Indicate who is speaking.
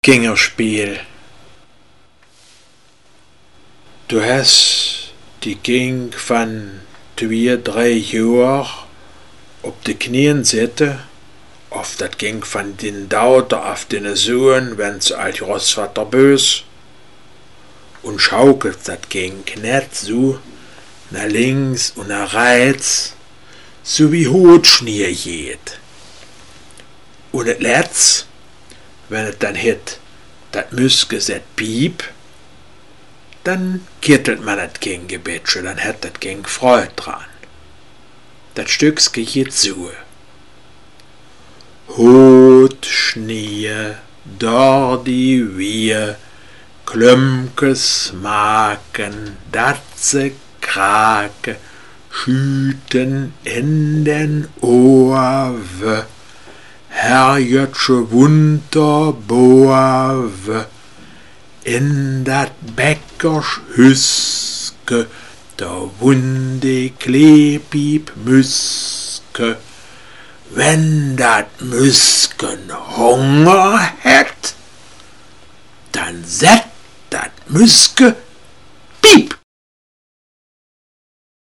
Speaker 1: Gingerspiel. Du hast die Ging von 2-3 Jahren auf de Knien sitzen, auf dat Ging von den Dauter auf den Sohn, wenn's alt Großvater bös, und schaukelt dat Ging net so nach links und nach rechts, so wie Hutschnier geht. Und et letzt, wenn et dann hit dat Müsgeset piep, dann kittelt man dat Ging gebetsche, dann hat dat Ging Freude dran. Dat Stücks geht so. Hut, Schnee, dort die wir, Klümpkes maken, Datze krake, schüten in den Ohrwe, herrjötsche Wunderbohrwe, in dat Bäckersch Hüske, da wunde klebib Müske, wenn dat Müsken Hunger het, dann set dat Müske